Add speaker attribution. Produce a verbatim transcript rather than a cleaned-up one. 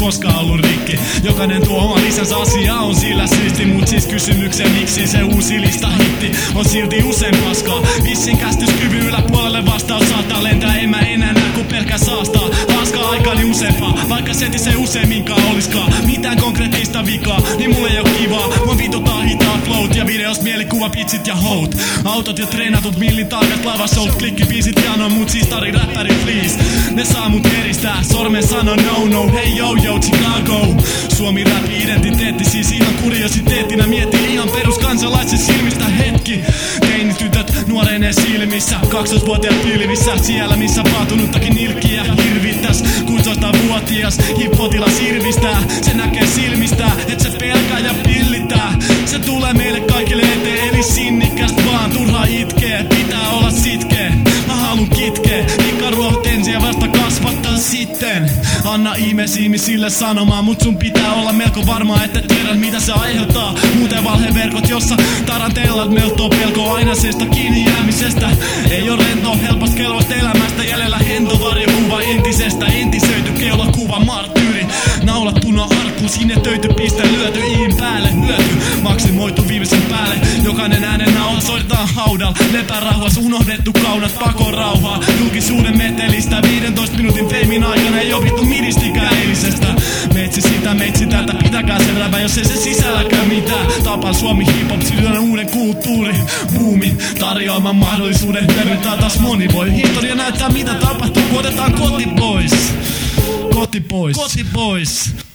Speaker 1: koskaan ollut rikki. Jokainen tuo oma lisänsä, asia on sillä siisti. Mut siis kysymykseen miksi se uusi lista hitti on silti usein paskaa. Vissin kästyskyvyn yläpuolelle vastaus saattaa lentää. En mä enää näe kun pelkää saastaa. Paskaa aikani useampaa, vaikka seti se useimminkaan oliskaan mitään konkreettista vikaa, niin mulle ei oo kivaa. Mua vituttaa hitaat flowt ja videos mielikuva, pitsit ja hout. Autot ja treenatut millin tarkat lavasout. Klikkibiisit jano, mut siis tari räppäri please. Ne saa mut eristää, sormen sano no no. Hey yo yo Chicago. Suomi rapi identiteetti, siis ihan kuriositeettina. Mietin ihan peruskansalaisen silmistä hetki. Teinitytöt nuoreneen silmissä, kaksitoistavuotiaat pilvissä. Siellä missä paatunuttakin nilkkiä hirvittäs. kuusitoistavuotias hippotilas irvistää. Se näkee silmistä, et se pelkää ja pillittää. Se tulee meille kaikille eteen, eli sinnikäst vaan turha itkee. Pitää olla sitkeä, mä halun kitkeä. Ikaruohtensia vasta kasvattaa sitten. Anna ihmeisille sanomaan, mut sun pitää olla melko varma, että tiedät mitä se aiheuttaa. Muuten valheverkot, jossa tarantellat meltoo pelko ainaisesta kiinni jäämisestä. Ei oo rento helposta kelvosta elämästä, jäljellä hento varjokuva entisestä. Entisöity keulakuva marttyyri, naulat puna arkku, sinne töity piste lyöty iin päälle hyöty. Maksimoitu viimeisen päälle, jokainen äänen nauha soitetaan haudal. Lepärauhas unohdettu kaunat pakon rauhaa. Julkisuuden metelistä viidentoista minuutin feimin aikana ei opittu midistikään eilisestä. Meitsi sitä, meitsi tätä, pitäkää sen räpä, jos ei se sisälläkään mitään. Tapaan Suomi hip-hop, syödään uuden kulttuuri boomin tarjoaman mahdollisuuden hyödyntää taas moni voi. Historia näyttää mitä tapahtuu, kun otetaan koti pois. Koti pois. Koti pois.